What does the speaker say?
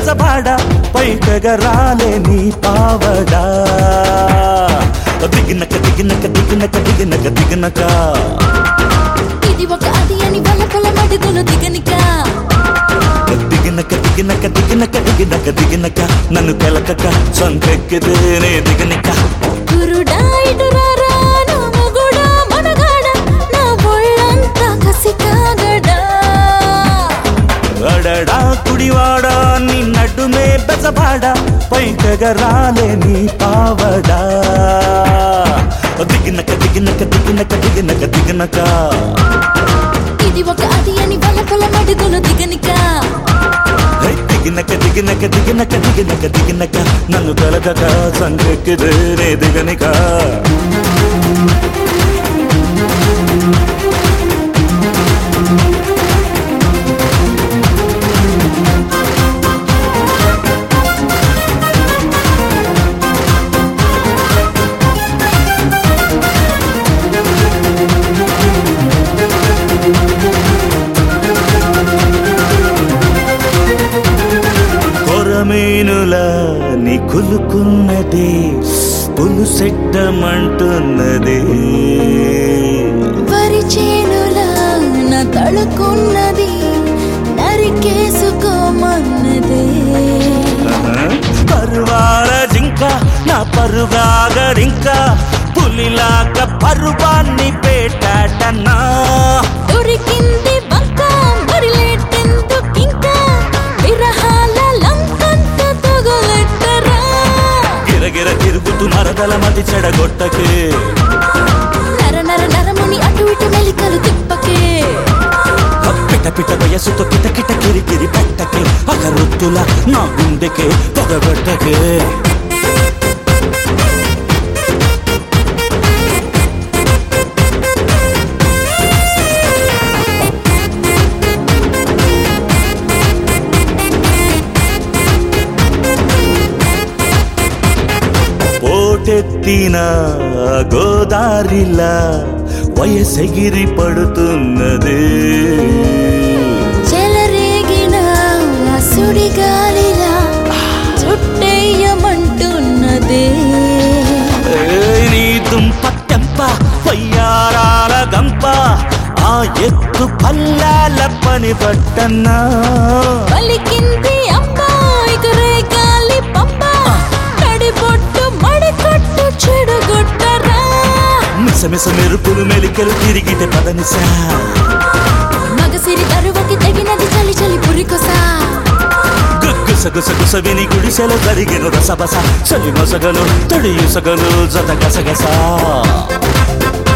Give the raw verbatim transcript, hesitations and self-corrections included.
బెజబాడ పైకెగరాలే నీ పావడా దిగినక దిగినక దిగినక దిగినక దిగినక ఇది ఒక అది అని వల్ల పొల మడుగులు దిగనిక దిగినక దిగినక దిగినక దిగినక దిగినక నన్ను కెలకక సంకెక్కితేనే దిగనిక గురుడా ఇటురారా నా మొగుడా మనగాడ నా ఒళ్ళంతా కసి కాగడా అడడా కుడివాడా నీ నడుమే బెజబాడ పైకెగరాలే నీ పావడా దిగినక దిగినక దిగినక దిగినక దిగినక ఇది ఒక అది అని వల్ల పొల మడుగులు దిగనిక దిగినక దిగినక దిగినక దిగినక దిగినక నన్ను కలకక సంకెక్కితేనే దిగనిక కొరమేనులా నీ కులుకున్నదే పులుసెట్టమంటున్నదే వరి చేనులా నా తడుకున్నది నరికేసుకోమన్నదే పరువాల జింక నా పరుగాగడింక పులిలాగా పరువాన్ని పేటాటన్నా దొరికింది బంక మరిలేటెందుకింకా విరహాల లంకంత తగులెట్టరా గిరగిర తిరుగుతూ మరదల మతి చెడగొట్టకే నర నర నరముని అటు ఇటు మెలికలు తిప్పకే పిట పిట వయసుతో కిట కిట కిరికిరి పెట్టకే అగరొత్తుల నా గుండెకే పొగబెట్టకే పోటెత్తిన గోదారిలా వయసెగిరి పడుతున్నదే చెలరేగిన సుడిగాలిలా చుట్టేయమంటున్నదే నీ దుంప తెంప వయ్యారాల గంప ఆ ఎత్తు పల్లాల పని పట్టన్నా పలికింది అమ్మాయికి రేగాలి పంప తడిపొట్టు మడికొట్టు చెడుగొట్టరా మిసమిస మెరుపులు మెలికలు తిరిగితే పదనిసా మగసిరి తరువకి తగినది చలి చలి పురికొసా గుసగుసగుస విని గుడిసెల జరిగిన రసబస చలి మొసగలు తడి ఇసగలు జత గసగస